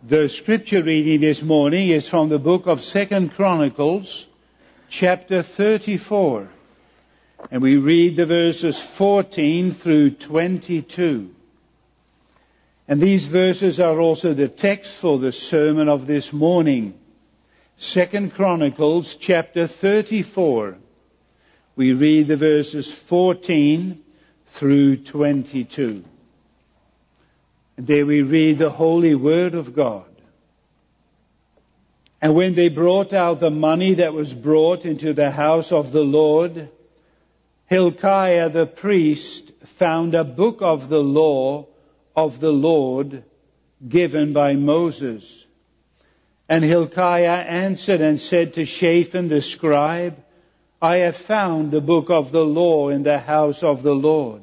The scripture reading this morning is from the book of 2 Chronicles, chapter 34. And we read the verses 14 through 22. And these verses are also the text for the sermon of this morning. 2 Chronicles, chapter 34. We read the verses 14 through 22. And there we read the holy word of God. And when they brought out the money that was brought into the house of the Lord, Hilkiah the priest found a book of the law of the Lord given by Moses. And Hilkiah answered and said to Shaphan the scribe, I have found the book of the law in the house of the Lord.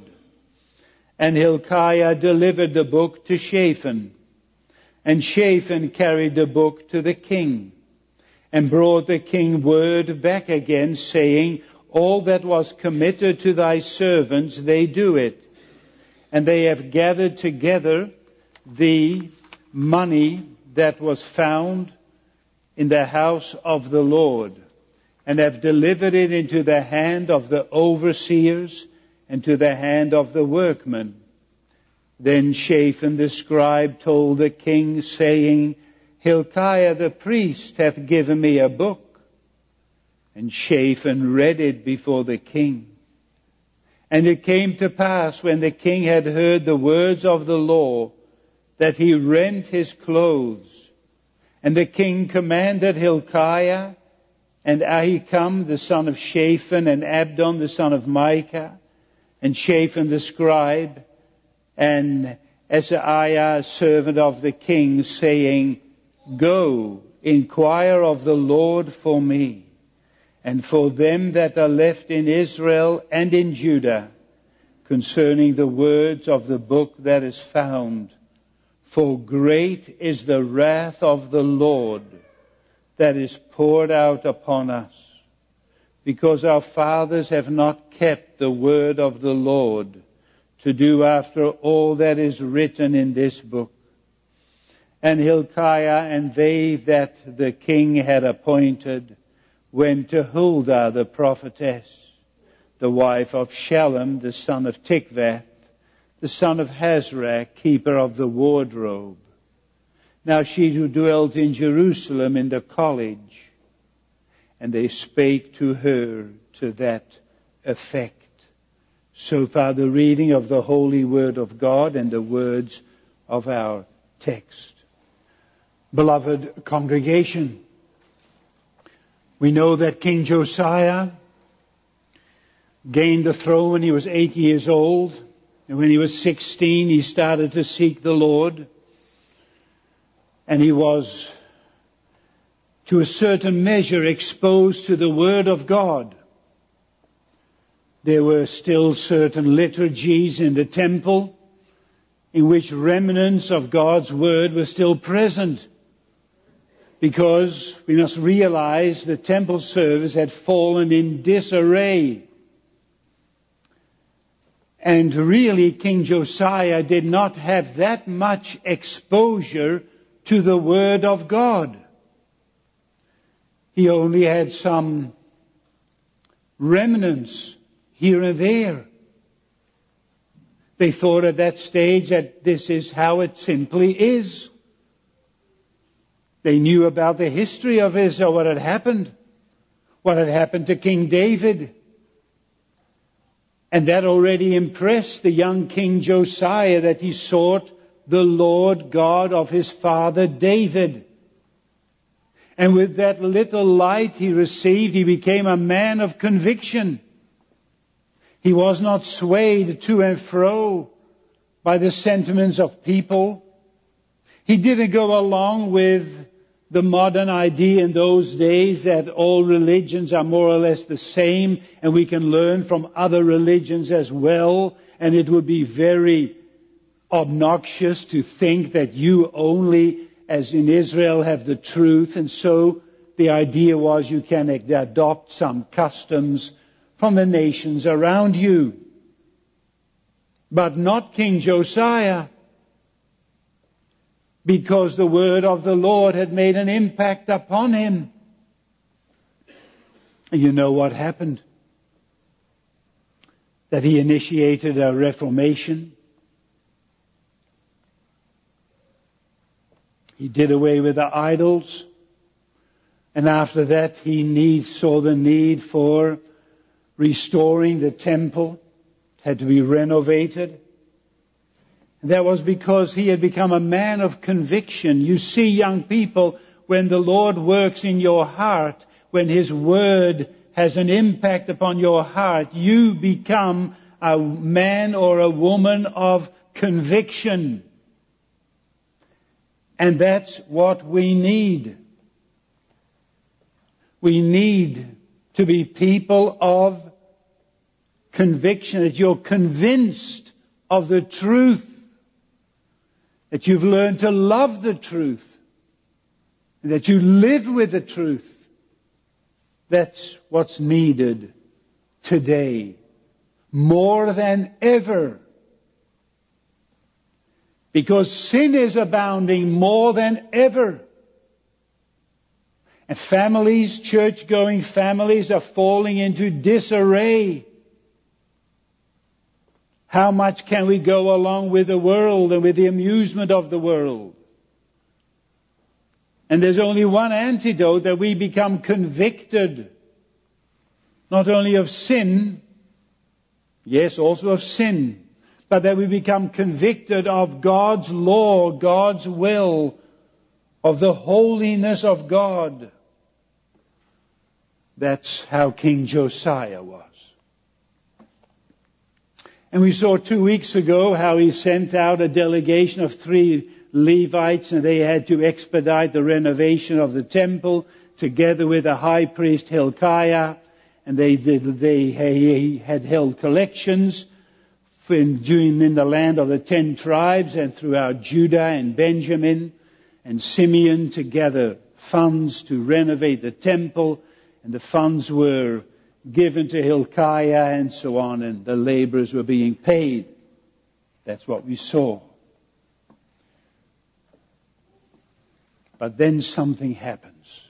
And Hilkiah delivered the book to Shaphan. And Shaphan carried the book to the king, and brought the king word back again, saying, all that was committed to thy servants, they do it. And they have gathered together the money that was found in the house of the Lord, and have delivered it into the hand of the overseers, and to the hand of the workmen. Then Shaphan the scribe told the king, saying, Hilkiah the priest hath given me a book. And Shaphan read it before the king. And it came to pass, when the king had heard the words of the law, that he rent his clothes. And the king commanded Hilkiah, and Ahikam the son of Shaphan, and Abdon the son of Micah, and Shaphan the scribe, and Asaiah servant of the king, saying, Go, inquire of the Lord for me, and for them that are left in Israel and in Judah, concerning the words of the book that is found. For great is the wrath of the Lord that is poured out upon us, because our fathers have not kept the word of the Lord, to do after all that is written in this book. And Hilkiah and they that the king had appointed went to Huldah the prophetess, the wife of Shallum the son of Tikvath, the son of Hazrak, keeper of the wardrobe. Now she who dwelt in Jerusalem in the college. And they spake to her to that effect. So far the reading of the holy word of God and the words of our text. Beloved congregation, we know that King Josiah gained the throne when he was 8 years old. And when he was 16, he started to seek the Lord. And he was, to a certain measure, exposed to the Word of God. There were still certain liturgies in the temple in which remnants of God's Word were still present. Because we must realize the temple service had fallen in disarray. And really, King Josiah did not have that much exposure to the Word of God. He only had some remnants here and there. They thought at that stage that this is how it simply is. They knew about the history of Israel, what had happened to King David. And that already impressed the young King Josiah, that he sought the Lord God of his father David. And with that little light he received, he became a man of conviction. He was not swayed to and fro by the sentiments of people. He didn't go along with the modern idea in those days that all religions are more or less the same and we can learn from other religions as well, and it would be very obnoxious to think that you only, as in Israel, have the truth. And so the idea was you can adopt some customs from the nations around you. But not King Josiah. because the word of the Lord had made an impact upon him. And you know what happened? That he initiated a reformation. He did away with the idols. And after that, he saw the need for restoring the temple. It had to be renovated. And that was because he had become a man of conviction. You see, young people, when the Lord works in your heart, when his word has an impact upon your heart, you become a man or a woman of conviction. And that's what we need. We need to be people of conviction, that you're convinced of the truth, that you've learned to love the truth, and that you live with the truth. That's what's needed today, more than ever. Because sin is abounding more than ever. And families, church-going families, are falling into disarray. How much can we go along with the world and with the amusement of the world? And there's only one antidote, that we become convicted, not only of sin, yes, also of sin, but that we become convicted of God's law, God's will, of the holiness of God. That's how King Josiah was. And we saw 2 weeks ago how he sent out a delegation of 3 Levites, and they had to expedite the renovation of the temple together with the high priest Hilkiah. And he had held collections in the land of the 10 tribes and throughout Judah and Benjamin and Simeon to gather funds to renovate the temple. And the funds were given to Hilkiah and so on, and the laborers were being paid. That's what we saw. But then something happens.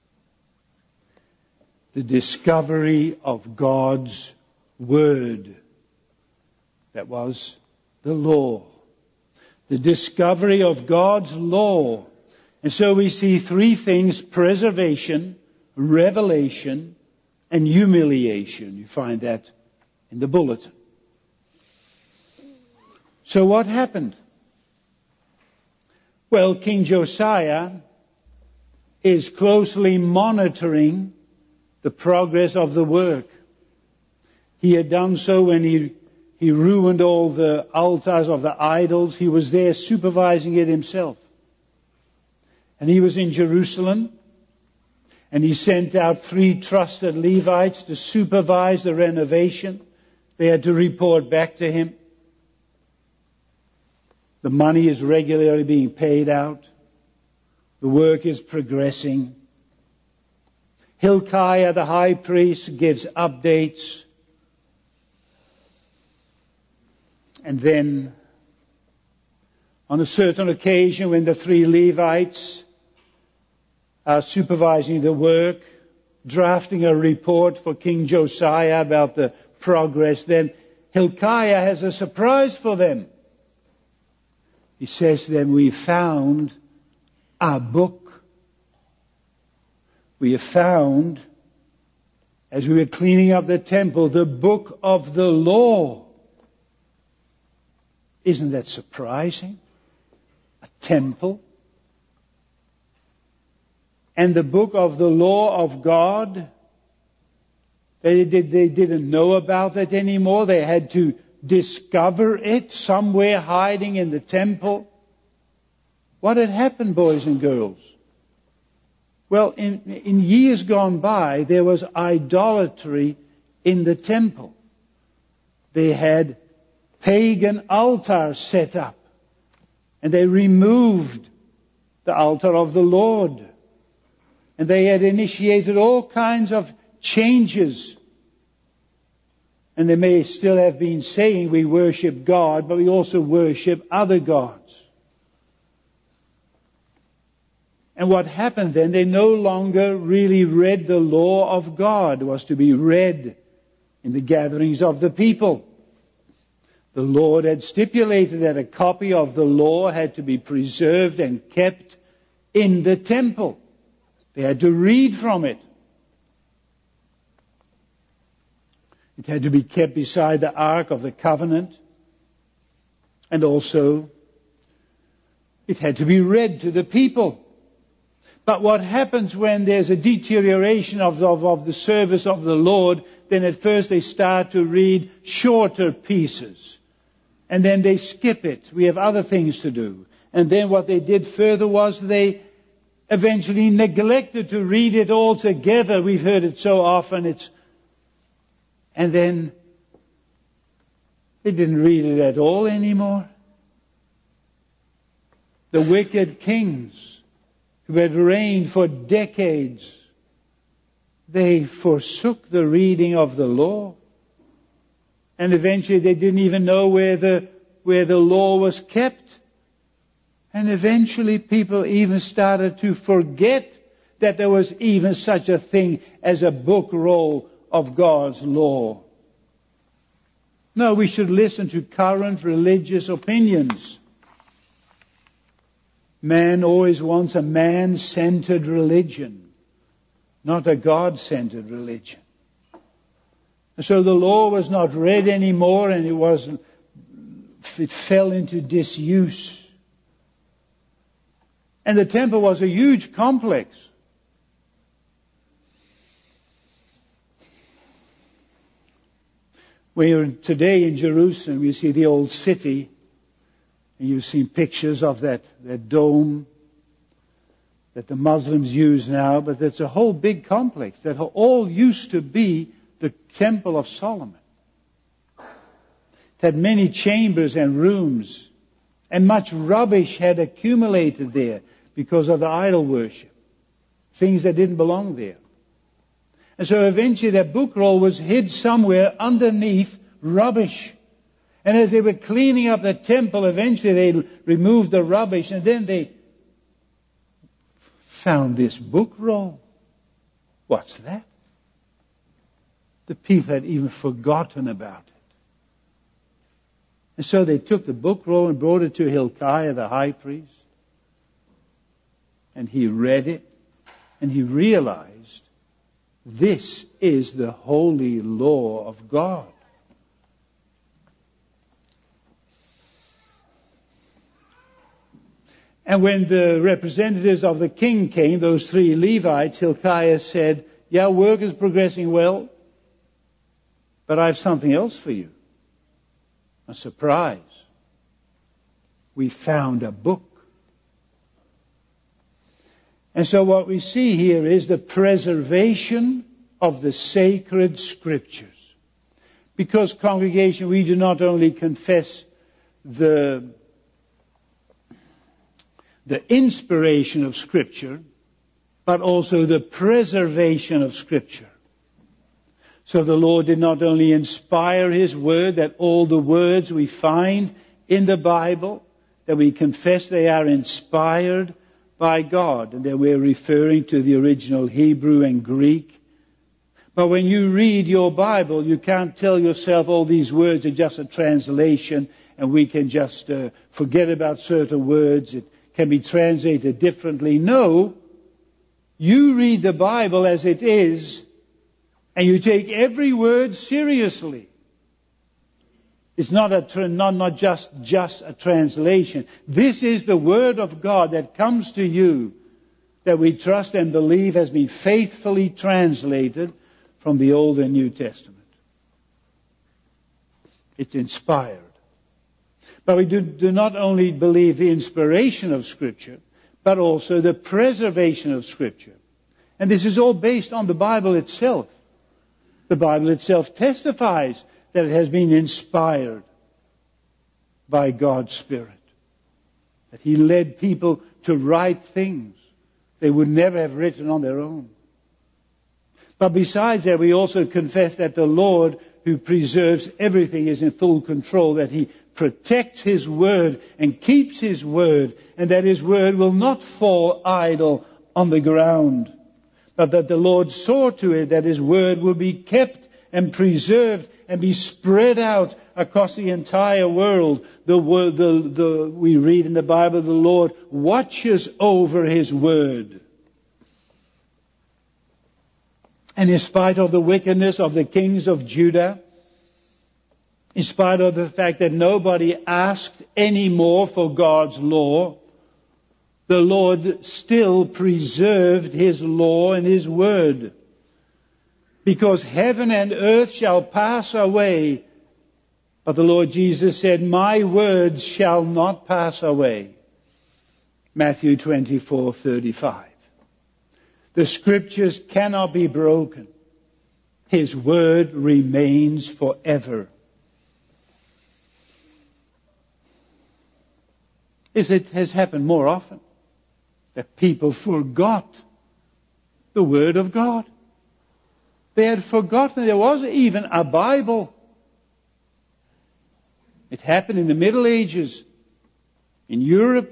The discovery of God's Word. That was the law. The discovery of God's law. And so we see 3 things: preservation, revelation, and humiliation. You find that in the bulletin. So what happened? Well, King Josiah is closely monitoring the progress of the work. He had done so when he ruined all the altars of the idols. He was there supervising it himself. And he was in Jerusalem. And he sent out 3 trusted Levites to supervise the renovation. They had to report back to him. The money is regularly being paid out. The work is progressing. Hilkiah, the high priest, gives updates. And then, on a certain occasion, when the 3 Levites are supervising the work, drafting a report for King Josiah about the progress, then Hilkiah has a surprise for them. He says to them, "We found a book. We have found, as we were cleaning up the temple, the book of the law." Isn't that surprising? A temple. And the book of the law of God, they didn't know about it anymore. They had to discover it somewhere hiding in the temple. What had happened, boys and girls? Well, in years gone by, there was idolatry in the temple. They had pagan altars set up, and they removed the altar of the Lord. And they had initiated all kinds of changes. And they may still have been saying we worship God, but we also worship other gods. And what happened then, they no longer really read the law of God. It was to be read in the gatherings of the people. The Lord had stipulated that a copy of the law had to be preserved and kept in the temple. They had to read from it. It had to be kept beside the Ark of the Covenant. And also, it had to be read to the people. But what happens when there's a deterioration of the service of the Lord, then at first they start to read shorter pieces. And then they skip it. We have other things to do. And then what they did further was they eventually neglected to read it all together. We've heard it so often. And then they didn't read it at all anymore. The wicked kings who had reigned for decades, they forsook the reading of the law. And eventually they didn't even know where the law was kept. And eventually people even started to forget that there was even such a thing as a book roll of God's law. No, we should listen to current religious opinions. Man always wants a man-centered religion, not a God-centered religion. So the law was not read anymore, and it fell into disuse. And the temple was a huge complex. Today in Jerusalem, you see the old city, and you've seen pictures of that dome that the Muslims use now, but it's a whole big complex that all used to be the Temple of Solomon. It had many chambers and rooms, and much rubbish had accumulated there because of the idol worship, things that didn't belong there. And so eventually that book roll was hid somewhere underneath rubbish. And as they were cleaning up the temple, eventually they removed the rubbish, and then they found this book roll. What's that? The people had even forgotten about it. And so they took the book roll and brought it to Hilkiah, the high priest. And he read it, and he realized this is the holy law of God. And when the representatives of the king came, those 3 Levites, Hilkiah said, "Yeah, work is progressing well, but I have something else for you. A surprise. We found a book." And so what we see here is the preservation of the sacred scriptures. Because, congregation, we do not only confess the inspiration of Scripture, but also the preservation of Scripture. So the Lord did not only inspire His Word, that all the words we find in the Bible, that we confess they are inspired by God, and that we're referring to the original Hebrew and Greek. But when you read your Bible, you can't tell yourself, "Oh, these words are just a translation, and we can just forget about certain words. It can be translated differently." No, you read the Bible as it is, and you take every word seriously. It's not just a translation. This is the Word of God that comes to you, that we trust and believe has been faithfully translated from the Old and New Testament. It's inspired. But we do not only believe the inspiration of Scripture, but also the preservation of Scripture. And this is all based on the Bible itself. The Bible itself testifies that it has been inspired by God's Spirit. That He led people to write things they would never have written on their own. But besides that, we also confess that the Lord, who preserves everything, is in full control, that He protects His word and keeps His word, and that His word will not fall idle on the ground, but that the Lord saw to it that His word will be kept and preserved and be spread out across the entire world. We read in the Bible, the Lord watches over His word. And in spite of the wickedness of the kings of Judah, in spite of the fact that nobody asked any more for God's law, the Lord still preserved His law and His word. Because heaven and earth shall pass away, but the Lord Jesus said, my words shall not pass away. Matthew 24:35. The Scriptures cannot be broken. His word remains forever. It has happened more often that people forgot the Word of God. They had forgotten there was even a Bible. It happened in the Middle Ages. In Europe,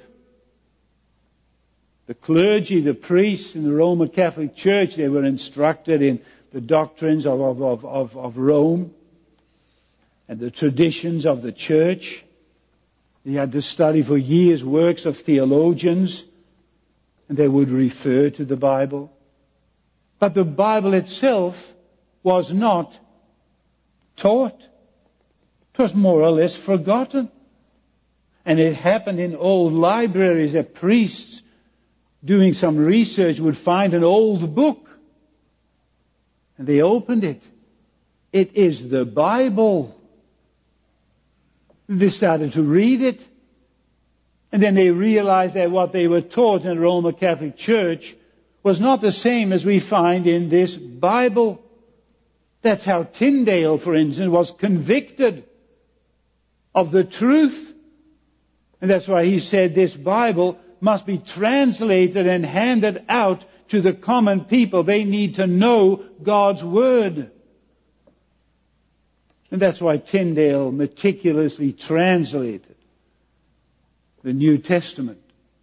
the clergy, the priests in the Roman Catholic Church, they were instructed in the doctrines of Rome and the traditions of the Church. They had to study for years works of theologians, and they would refer to the Bible. But the Bible itself was not taught. It was more or less forgotten. And it happened in old libraries that priests doing some research would find an old book. And they opened it. It is the Bible. They started to read it. And then they realized that what they were taught in the Roman Catholic Church was not the same as we find in this Bible. That's how Tyndale, for instance, was convicted of the truth. And that's why he said this Bible must be translated and handed out to the common people. They need to know God's Word. And that's why Tyndale meticulously translated the New Testament.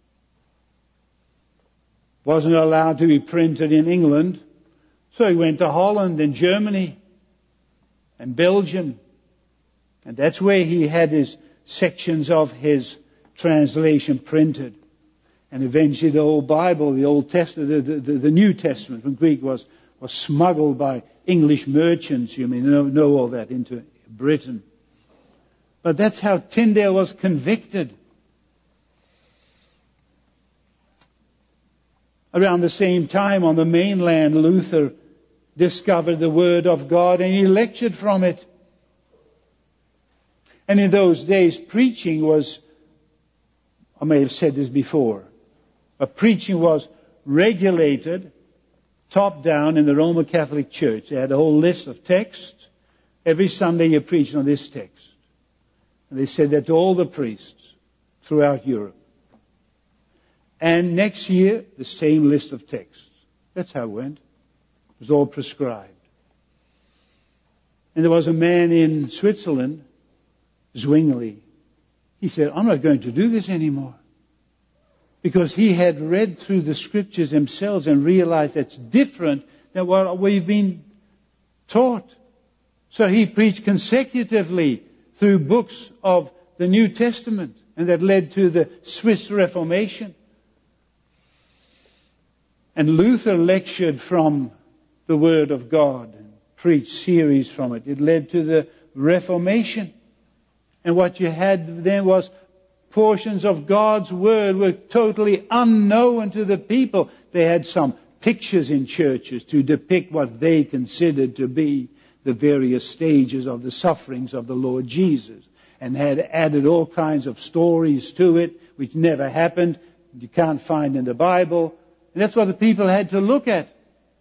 Wasn't allowed to be printed in England, so he went to Holland and Germany and Belgium. And that's where he had his sections of his translation printed. And eventually the whole Bible, the Old Testament, the New Testament from Greek was smuggled by English merchants, you may know all that, into Britain. But that's how Tyndale was convicted. Around the same time on the mainland, Luther discovered the Word of God and he lectured from it. And in those days, preaching was, I may have said this before, but preaching was regulated top down in the Roman Catholic Church. They had a whole list of texts. Every Sunday you preached on this text. And they said that to all the priests throughout Europe. And next year, the same list of texts. That's how it went. It was all prescribed. And there was a man in Switzerland, Zwingli. He said, I'm not going to do this anymore. Because he had read through the Scriptures himself and realized that's different than what we've been taught. So he preached consecutively through books of the New Testament, and that led to the Swiss Reformation. And Luther lectured from the Word of God and preached series from it. It led to the Reformation. And what you had then was portions of God's Word were totally unknown to the people. They had some pictures in churches to depict what they considered to be the various stages of the sufferings of the Lord Jesus, and had added all kinds of stories to it, which never happened, you can't find in the Bible. And that's what the people had to look at.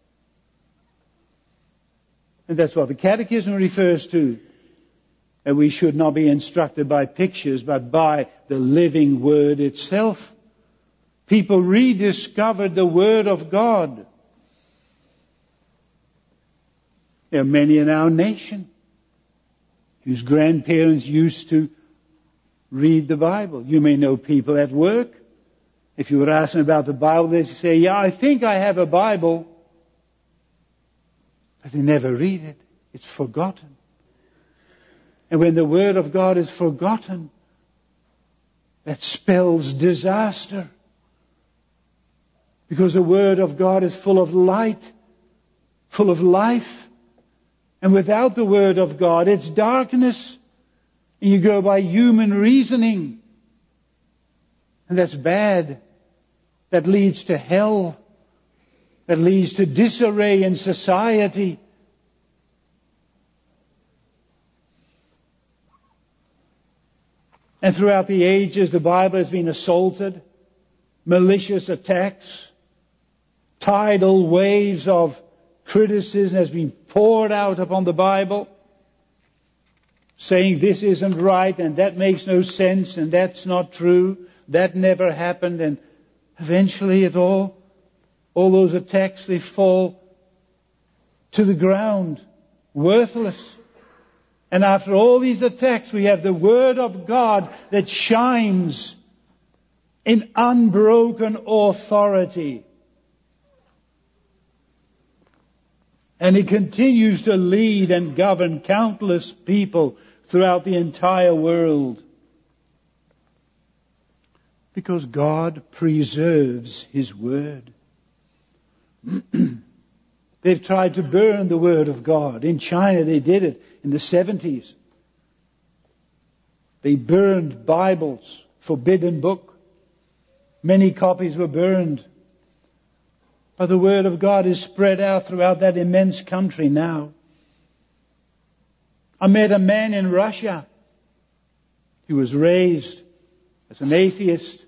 And that's what the Catechism refers to. And we should not be instructed by pictures, but by the living Word itself. People rediscovered the Word of God. There are many in our nation whose grandparents used to read the Bible. You may know people at work. If you were asking about the Bible, they say, yeah, I think I have a Bible. But they never read it. It's forgotten. And when the Word of God is forgotten, that spells disaster. Because the Word of God is full of light, full of life. And without the Word of God, it's darkness. And you go by human reasoning. And that's bad. That leads to hell. That leads to disarray in society. And throughout the ages, the Bible has been assaulted. Malicious attacks. Tidal waves of criticism has been poured out upon the Bible. Saying this isn't right and that makes no sense and that's not true. That never happened. And eventually all those attacks, they fall to the ground. Worthless. And after all these attacks, we have the Word of God that shines in unbroken authority. And it continues to lead and govern countless people throughout the entire world. Because God preserves His Word. They've tried to burn the Word of God. In China they did it in the 70s. They burned Bibles, forbidden book. Many copies were burned. But the Word of God is spread out throughout that immense country now. I met a man in Russia. He was raised as an atheist.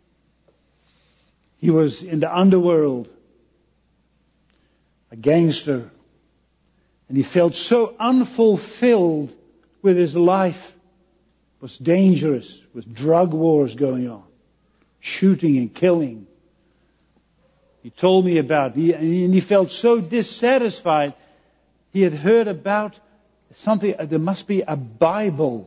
He was in the underworld, a gangster. And he felt so unfulfilled with his life. It was dangerous, with drug wars going on, shooting and killing. He told me about it, and he felt so dissatisfied. He had heard about something, there must be a Bible.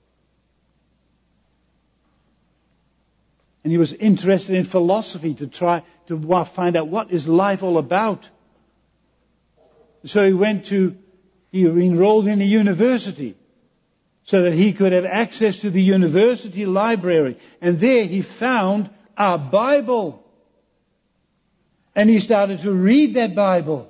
And he was interested in philosophy to try to find out what is life all about. So he enrolled in a university so that he could have access to the university library. And there he found a Bible. And he started to read that Bible.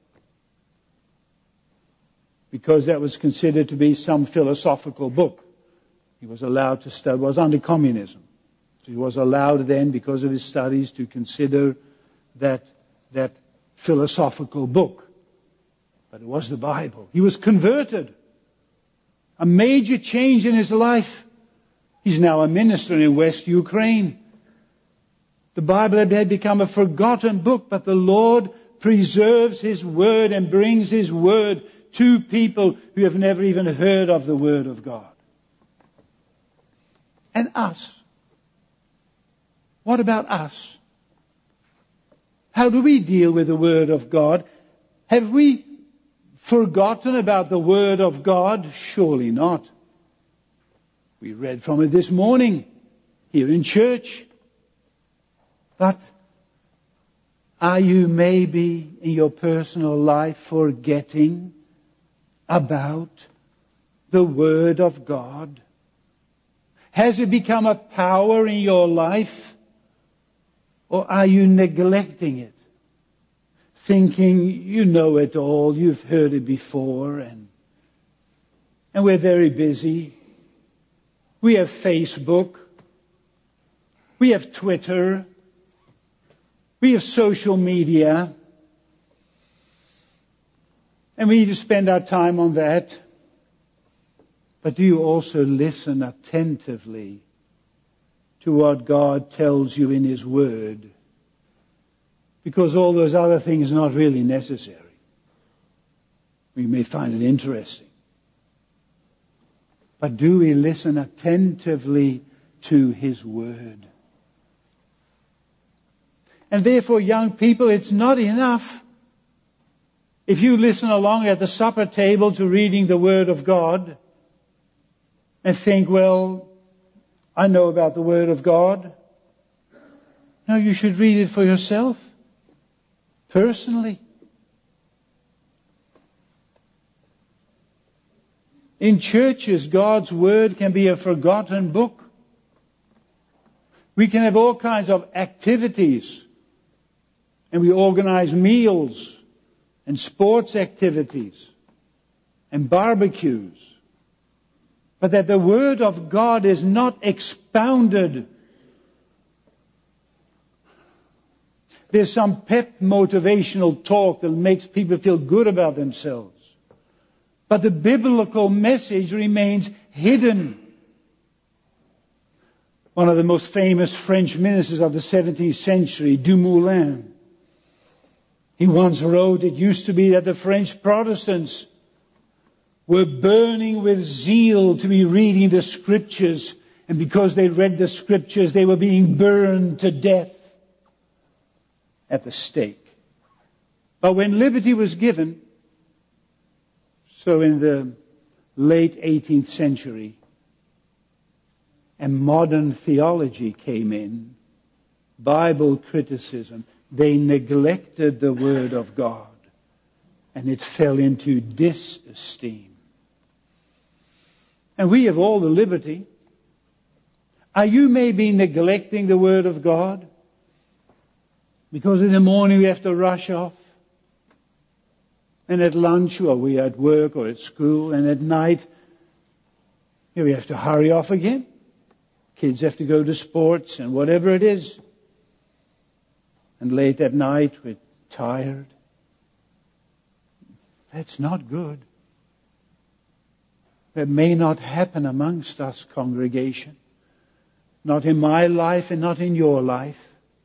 Because that was considered to be some philosophical book. He was allowed to study, it was under communism. So he was allowed then, because of his studies, to consider that philosophical book. But it was the Bible. He was converted. A major change in his life. He's now a minister in West Ukraine. The Bible had become a forgotten book, but the Lord preserves His Word and brings His Word to people who have never even heard of the Word of God. And us. What about us? How do we deal with the Word of God? Have we forgotten about the Word of God? Surely not. We read from it this morning here in church. But are you maybe in your personal life forgetting about the Word of God? Has it become a power in your life? Or are you neglecting it? Thinking you know it all, you've heard it before, and we're very busy. We have Facebook. We have Twitter. We have social media. And we need to spend our time on that. But do you also listen attentively to what God tells you in His Word? Because all those other things are not really necessary. We may find it interesting. But do we listen attentively to His Word? And therefore, young people, it's not enough if you listen along at the supper table to reading the Word of God and think, well, I know about the Word of God. No, you should read it for yourself, personally. In churches, God's Word can be a forgotten book. We can have all kinds of activities, and we organize meals and sports activities and barbecues. But that the Word of God is not expounded. There's some pep motivational talk that makes people feel good about themselves. But the biblical message remains hidden. One of the most famous French ministers of the 17th century, Dumoulin, he once wrote, it used to be that the French Protestants were burning with zeal to be reading the Scriptures, and because they read the Scriptures, they were being burned to death at the stake. But when liberty was given, so in the late 18th century, and modern theology came in, Bible criticism, they neglected the Word of God, and it fell into disesteem. And we have all the liberty. Are you maybe neglecting the Word of God? Because in the morning we have to rush off. And at lunch, or we are at work or at school, and at night, we have to hurry off again. Kids have to go to sports and whatever it is. And late at night, we're tired. That's not good. That may not happen amongst us, congregation. Not in my life and not in your life.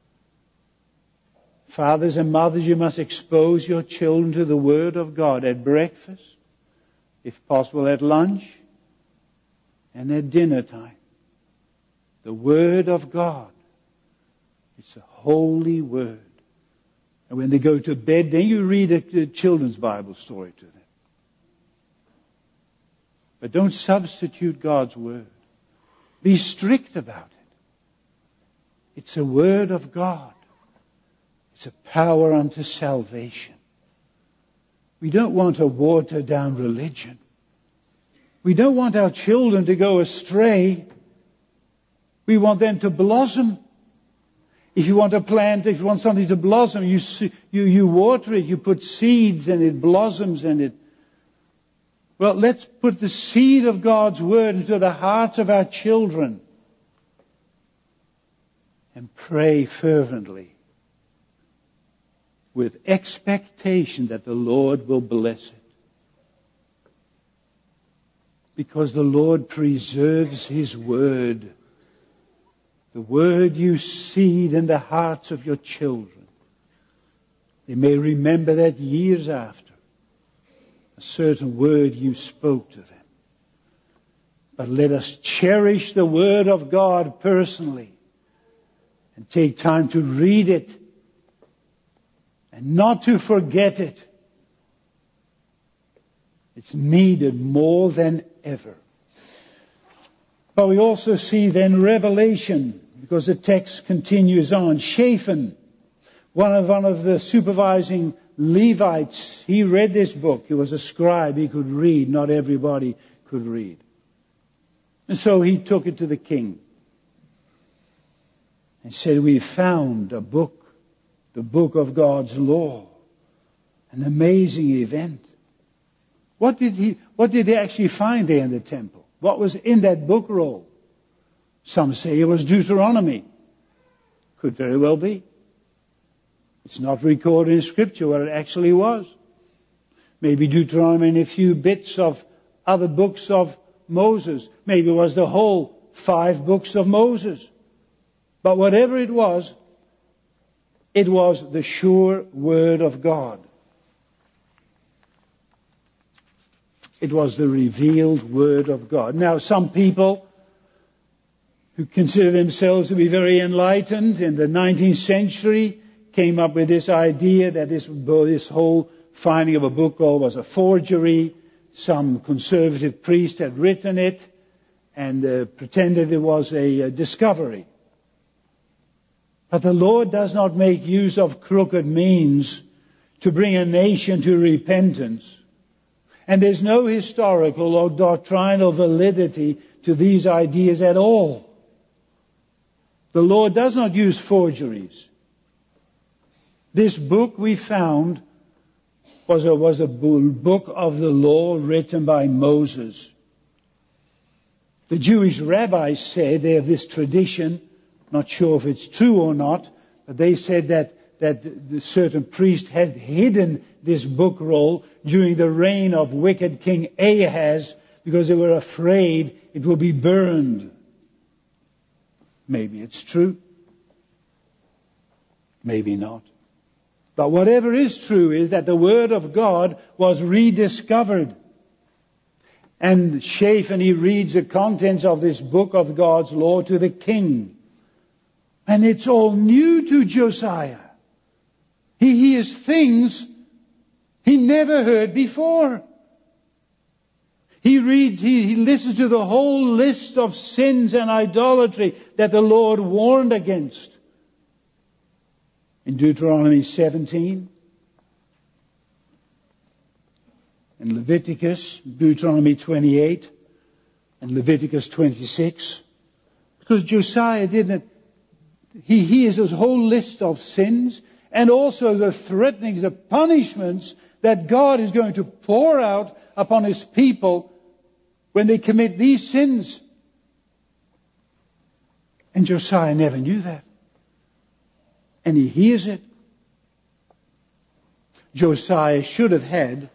Fathers and mothers, you must expose your children to the Word of God at breakfast, if possible at lunch, and at dinner time. The Word of God. It's a holy Word. And when they go to bed, then you read a children's Bible story to them. But don't substitute God's Word. Be strict about it. It's a Word of God. It's a power unto salvation. We don't want a watered down religion. We don't want our children to go astray. We want them to blossom. If you want a plant, if you want something to blossom, you water it, you put seeds and it blossoms and it... Well, let's put the seed of God's Word into the hearts of our children and pray fervently with expectation that the Lord will bless it. Because the Lord preserves His Word. The Word you seed in the hearts of your children. They may remember that years after. A certain word you spoke to them. But let us cherish the Word of God personally. And take time to read it. And not to forget it. It's needed more than ever. But we also see then Revelation, because the text continues on. Shaphan, one of the supervising Levites, he read this book. He was a scribe, he could read. Not everybody could read. And so he took it to the king. And said, we found a book, the book of God's law. An amazing event. What did they actually find there in the temple? What was in that book roll? Some say it was Deuteronomy. Could very well be. It's not recorded in Scripture what it actually was. Maybe Deuteronomy and a few bits of other books of Moses. Maybe it was the whole 5 books of Moses. But whatever it was the sure Word of God. It was the revealed Word of God. Now, some people who consider themselves to be very enlightened in the 19th century came up with this idea that this whole finding of a book roll was a forgery. Some conservative priest had written it, and pretended it was a discovery. But the Lord does not make use of crooked means to bring a nation to repentance. And there's no historical or doctrinal validity to these ideas at all. The Lord does not use forgeries. This book we found was a book of the law written by Moses. The Jewish rabbis said they have this tradition, not sure if it's true or not, but they said that the certain priest had hidden this book roll during the reign of wicked King Ahaz because they were afraid it will be burned. Maybe it's true. Maybe not. But whatever is true is that the Word of God was rediscovered. And Shaphan, he reads the contents of this book of God's law to the king. And it's all new to Josiah. He hears things he never heard before. He listens to the whole list of sins and idolatry that the Lord warned against. In Deuteronomy 17, in Leviticus, Deuteronomy 28, and Leviticus 26. Because Josiah he hears this whole list of sins and also the threatenings, the punishments that God is going to pour out upon His people when they commit these sins. And Josiah never knew that. And he hears it. Josiah should have had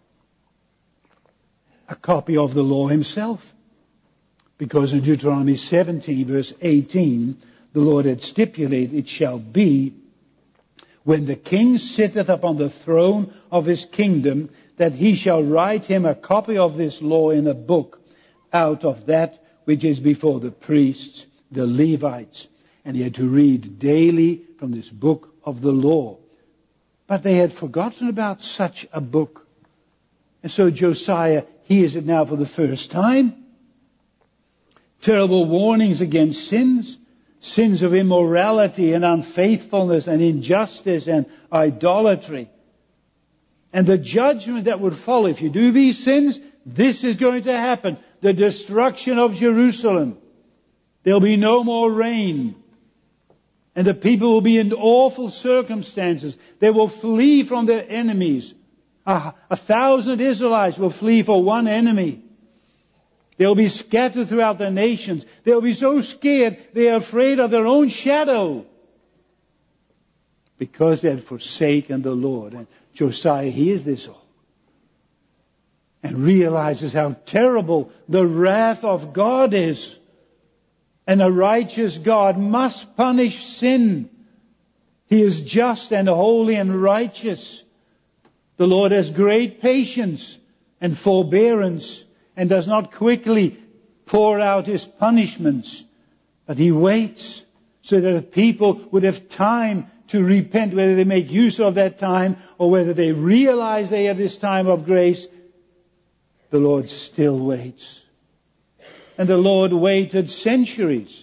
a copy of the law himself. Because in Deuteronomy 17 verse 18, the Lord had stipulated, it shall be, when the king sitteth upon the throne of his kingdom, that he shall write him a copy of this law in a book, out of that which is before the priests, the Levites. And he had to read daily from this book of the law. But they had forgotten about such a book. And so Josiah hears it now for the first time. Terrible warnings against sins. Sins of immorality and unfaithfulness and injustice and idolatry. And the judgment that would follow. If you do these sins, this is going to happen. The destruction of Jerusalem. There'll be no more rain. And the people will be in awful circumstances. They will flee from their enemies. 1,000 Israelites will flee for one enemy. They'll be scattered throughout the nations. They'll be so scared they are afraid of their own shadow. Because they had forsaken the Lord. And Josiah hears this all. And realizes how terrible the wrath of God is. And a righteous God must punish sin. He is just and holy and righteous. The Lord has great patience and forbearance and does not quickly pour out His punishments. But He waits so that the people would have time to repent, whether they make use of that time or whether they realize they have this time of grace. The Lord still waits. And the Lord waited centuries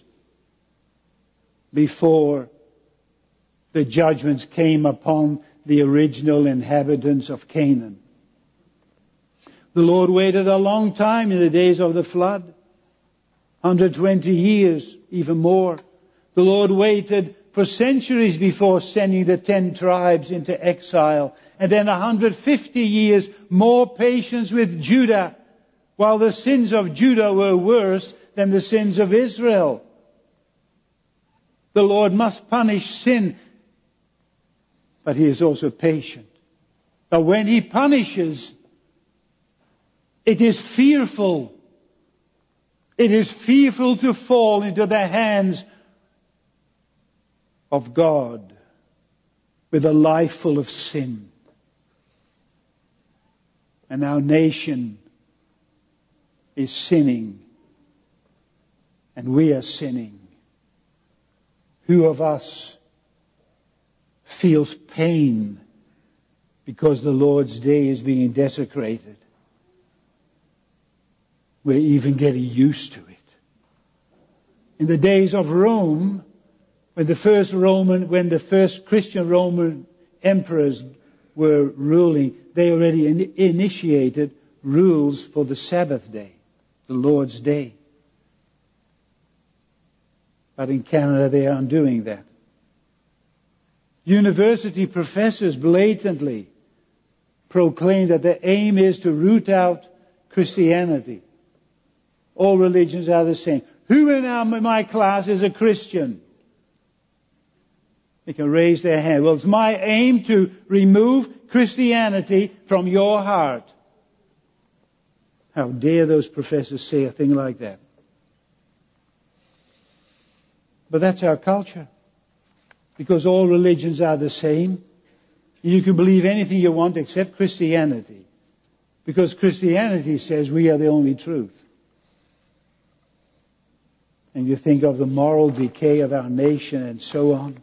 before the judgments came upon the original inhabitants of Canaan. The Lord waited a long time in the days of the flood. 120 years, even more. The Lord waited for centuries before sending the 10 tribes into exile. And then 150 years more patience with Judah, while the sins of Judah were worse than the sins of Israel. The Lord must punish sin, but He is also patient. But when He punishes, it is fearful. It is fearful to fall into the hands of God with a life full of sin. And our nation is sinning, and we are sinning. Who of us feels pain because the Lord's day is being desecrated? We're even getting used to it. In the days of Rome, when the first Christian Roman emperors were ruling, they already initiated rules for the Sabbath day, the Lord's day. But in Canada they aren't doing that. University professors blatantly proclaim that the aim is to root out Christianity. All religions are the same. Who in my class is a Christian? They can raise their hand. Well, it's my aim to remove Christianity from your heart. How dare those professors say a thing like that? But that's our culture. Because all religions are the same. You can believe anything you want except Christianity. Because Christianity says we are the only truth. And you think of the moral decay of our nation and so on.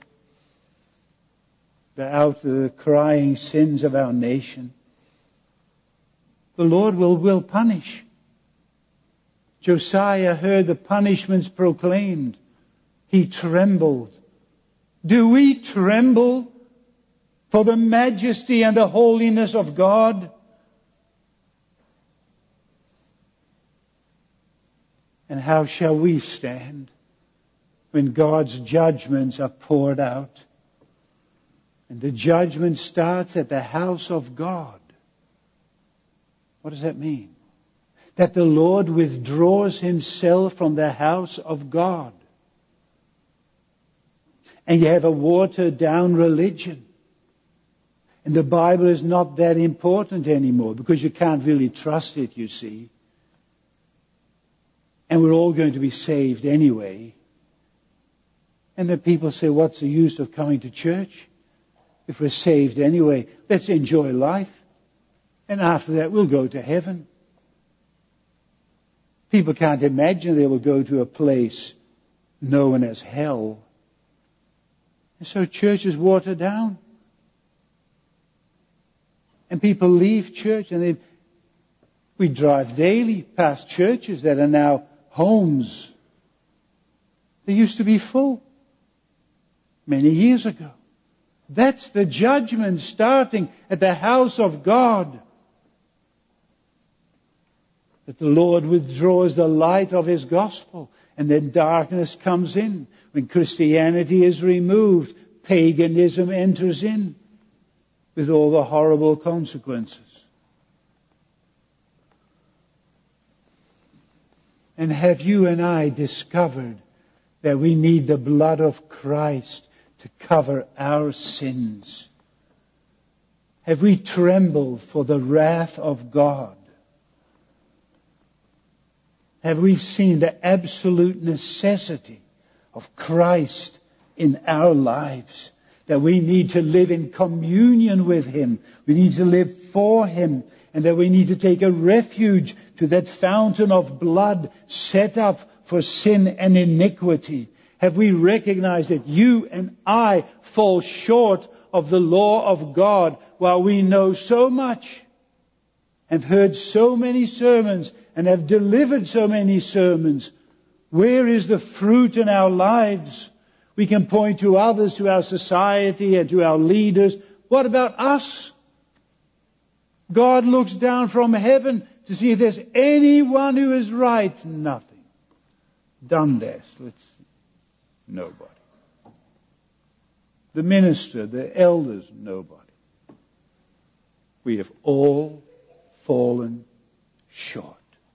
The crying sins of our nation. The Lord will punish. Josiah heard the punishments proclaimed. He trembled. Do we tremble for the majesty and the holiness of God? And how shall we stand when God's judgments are poured out? And the judgment starts at the house of God. What does that mean? That the Lord withdraws himself from the house of God. And you have a watered down religion. And the Bible is not that important anymore because you can't really trust it, you see. And we're all going to be saved anyway. And then people say, what's the use of coming to church? If we're saved anyway, let's enjoy life. And after that, we'll go to heaven. People can't imagine they will go to a place known as hell. And so church is watered down. And people leave church and we drive daily past churches that are now homes. They used to be full many years ago. That's the judgment starting at the house of God. That the Lord withdraws the light of his gospel and then darkness comes in. When Christianity is removed, paganism enters in with all the horrible consequences. And have you and I discovered that we need the blood of Christ to cover our sins? Have we trembled for the wrath of God? Have we seen the absolute necessity of Christ in our lives? That we need to live in communion with him. We need to live for him. And that we need to take a refuge to that fountain of blood set up for sin and iniquity. Have we recognized that you and I fall short of the law of God while we know so much, have heard so many sermons, and have delivered so many sermons? Where is the fruit in our lives? We can point to others, to our society and to our leaders. What about us? God looks down from heaven to see if there's anyone who is right. Nothing. Dundas. Let's see. Nobody. The minister, the elders, nobody. We have all fallen short.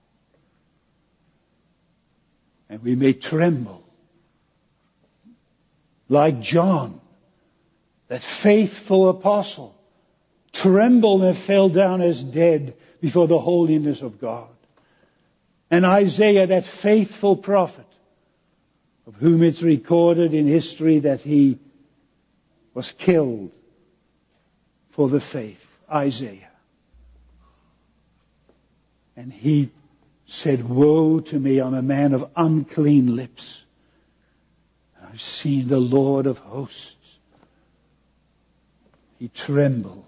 And we may tremble like John, that faithful apostle, trembled and fell down as dead before the holiness of God. And Isaiah, that faithful prophet, of whom it's recorded in history that he was killed for the faith, Isaiah. And he said, woe to me, I'm a man of unclean lips. I've seen the Lord of hosts. He trembled.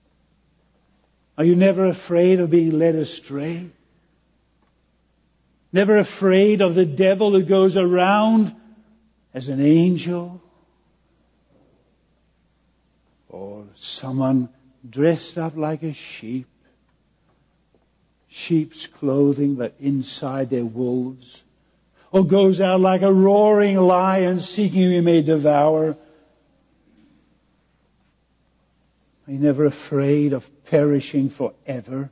Are you never afraid of being led astray? Never afraid of the devil who goes around as an angel. Or someone dressed up like a sheep. Sheep's clothing, but inside they're wolves. Or goes out like a roaring lion seeking who he may devour. Are you never afraid of perishing forever?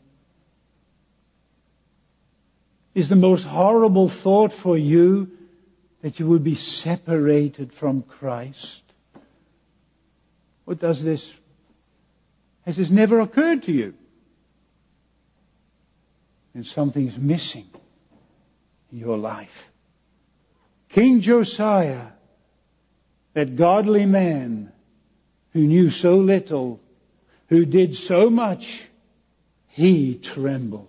Is the most horrible thought for you that you will be separated from Christ? Or has this never occurred to you? And something's missing in your life. King Josiah, that godly man who knew so little, who did so much, he trembled.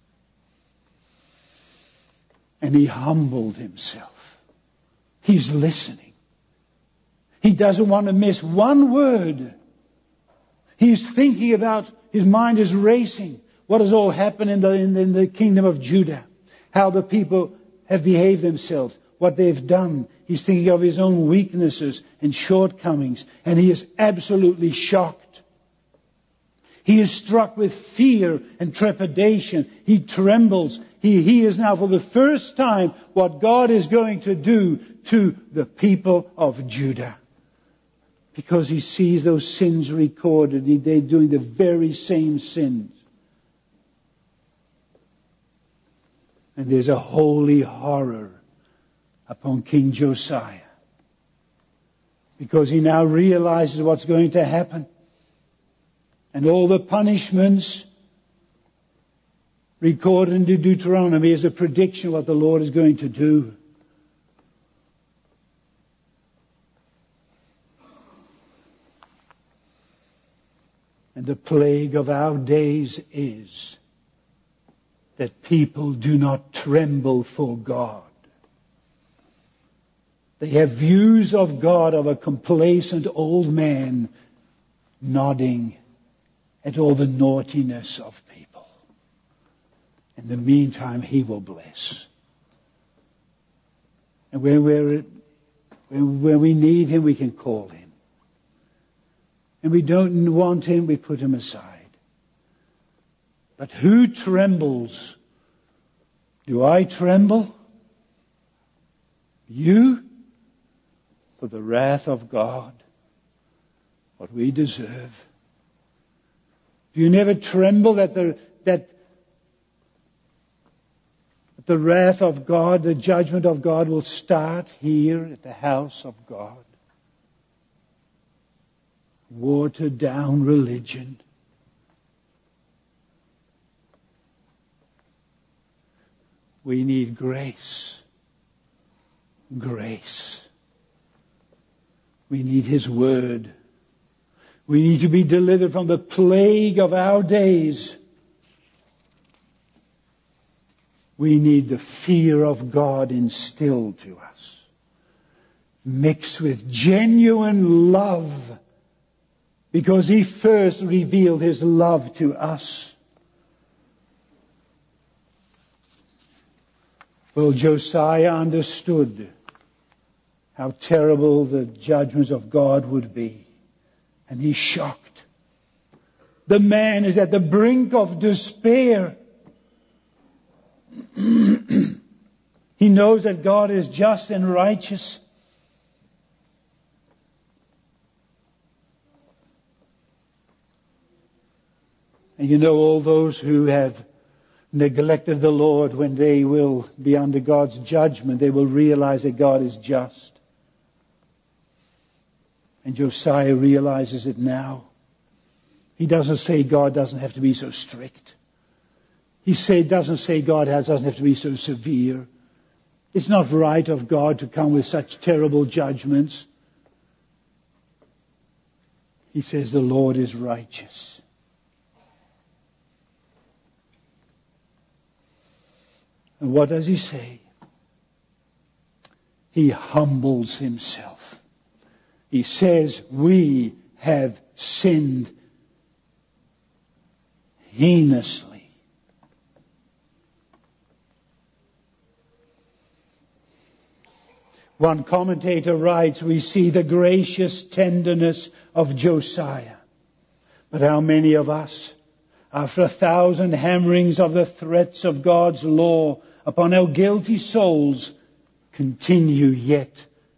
And he humbled himself. He's listening. He doesn't want to miss one word. He's thinking about, his mind is racing. What has all happened in the kingdom of Judah? How the people have behaved themselves. What they've done. He's thinking of his own weaknesses and shortcomings. And he is absolutely shocked. He is struck with fear and trepidation. He trembles. He hears now for the first time what God is going to do to the people of Judah. Because he sees those sins recorded. They're doing the very same sins. And there's a holy horror upon King Josiah. Because he now realizes what's going to happen. And all the punishments recorded in Deuteronomy is a prediction of what the Lord is going to do. And the plague of our days is that people do not tremble for God. They have views of God of a complacent old man nodding at all the naughtiness of people. In the meantime, he will bless. And when we need him, we can call him. And we don't want him, we put him aside. But who trembles? Do I tremble? You? For the wrath of God, what we deserve. Do you never tremble that the wrath of God, the judgment of God will start here at the house of God? Watered down religion. We need grace. Grace. We need His Word. We need to be delivered from the plague of our days. We need the fear of God instilled to us, mixed with genuine love, because He first revealed His love to us. Well, Josiah understood how terrible the judgments of God would be. And he's shocked. The man is at the brink of despair. He knows that God is just and righteous. And you know, all those who have neglected the Lord, when they will be under God's judgment, they will realize that God is just. And Josiah realizes it now. He doesn't say God doesn't have to be so strict. He doesn't say God doesn't have to be so severe. It's not right of God to come with such terrible judgments. He says the Lord is righteous. And what does he say? He humbles himself. He says, we have sinned heinously. One commentator writes, we see the gracious tenderness of Josiah. But how many of us, after 1,000 hammerings of the threats of God's law upon our guilty souls, continue yet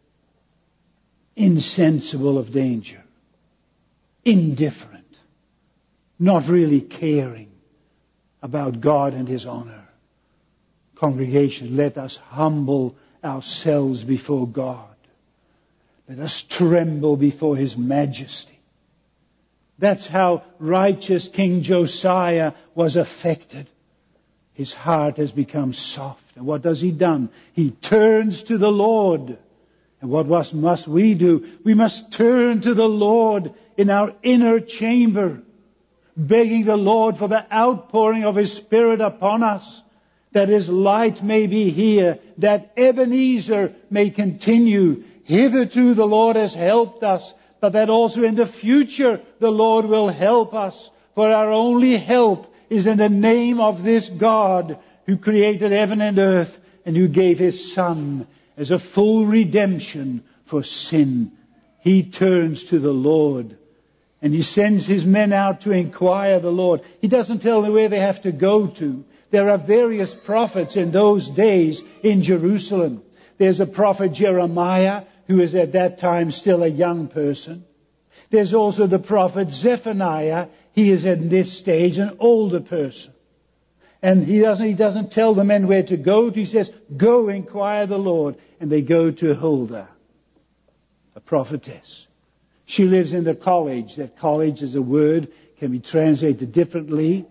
insensible of danger, indifferent, not really caring about God and His honor? Congregation, let us humble ourselves before God. Let us tremble before His majesty. That's how righteous King Josiah was affected. His heart has become soft. And what has he done? He turns to the Lord. And what must we do? We must turn to the Lord in our inner chamber, begging the Lord for the outpouring of His Spirit upon us, that His light may be here, that Ebenezer may continue. Hitherto the Lord has helped us, but that also in the future the Lord will help us. For our only help is in the name of this God who created heaven and earth and who gave His Son as a full redemption for sin. He turns to the Lord and He sends His men out to inquire the Lord. He doesn't tell them where they have to go to. There are various prophets in those days in Jerusalem. There's a prophet Jeremiah, who is at that time still a young person. There's also the prophet Zephaniah. He is at this stage an older person. And he doesn't tell the men where to go to. He says, go inquire the Lord. And they go to Huldah, a prophetess. She lives in the college. That college is a word, can be translated differently.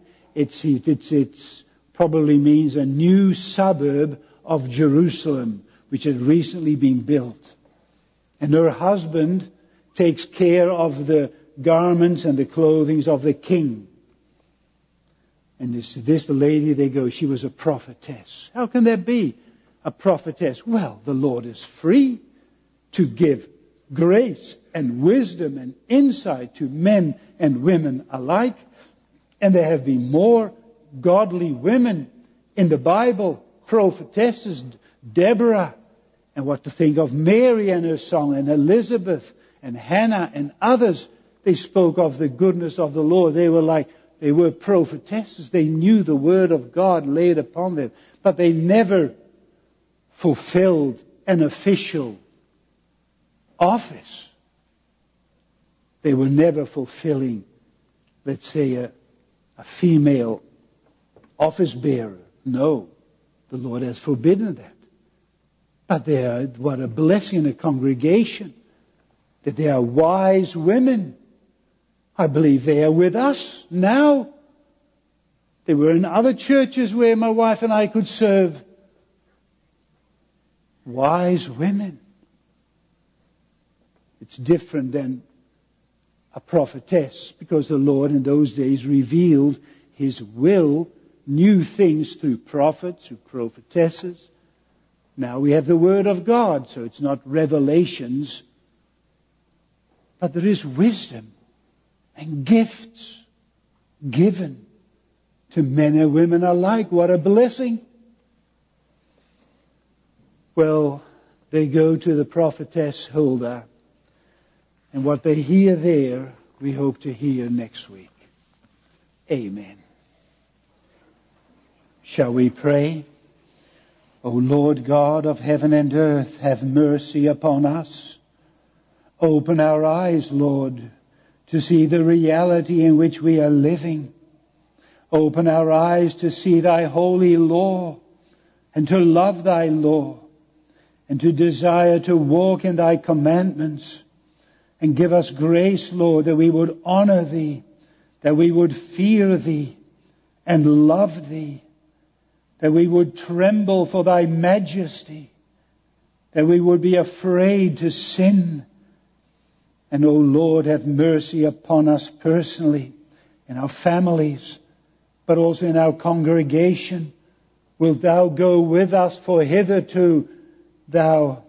It's probably means a new suburb of Jerusalem, which had recently been built. And her husband takes care of the garments and the clothing of the king. And this lady, they go, she was a prophetess. How can there be a prophetess? Well, the Lord is free to give grace and wisdom and insight to men and women alike. And there have been more godly women in the Bible, prophetesses, Deborah, and what to think of Mary and her song, and Elizabeth and Hannah and others. They spoke of the goodness of the Lord. They were prophetesses. They knew the word of God laid upon them, but they never fulfilled an official office. They were never fulfilling, let's say, a female office bearer. No, the Lord has forbidden that. But what a blessing in a congregation that there are wise women. I believe they are with us now. They were in other churches where my wife and I could serve. Wise women. It's different than a prophetess, because the Lord in those days revealed His will, new things through prophets, through prophetesses. Now we have the Word of God, so it's not revelations, but there is wisdom and gifts given to men and women alike. What a blessing. Well, they go to the prophetess Huldah, and what they hear there, we hope to hear next week. Amen. Shall we pray? O Lord God of heaven and earth, have mercy upon us. Open our eyes, Lord, to see the reality in which we are living. Open our eyes to see Thy holy law, and to love Thy law, and to desire to walk in Thy commandments. And give us grace, Lord, that we would honor Thee, that we would fear Thee and love Thee, that we would tremble for Thy majesty, that we would be afraid to sin. And, O Lord, have mercy upon us personally, in our families, but also in our congregation. Wilt Thou go with us, for hitherto Thou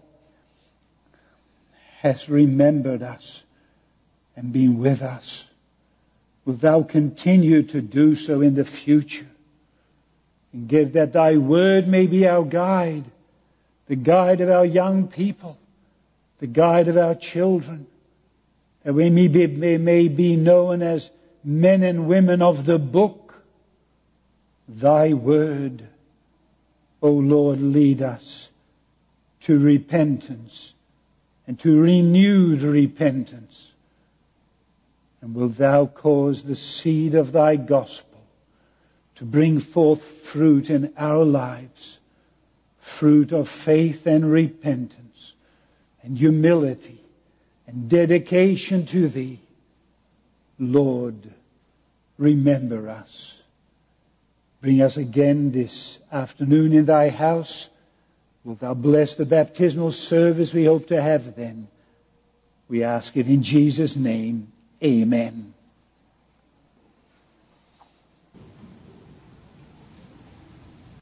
hast remembered us and been with us. Wilt Thou continue to do so in the future? And give that Thy word may be our guide, the guide of our young people, the guide of our children, that we may be known as men and women of the book, Thy word. O Lord, lead us to repentance and to renewed repentance. And wilt Thou cause the seed of Thy gospel to bring forth fruit in our lives, fruit of faith and repentance and humility and dedication to Thee. Lord, remember us. Bring us again this afternoon in Thy house. Wilt Thou bless the baptismal service we hope to have then? We ask it in Jesus' name. Amen.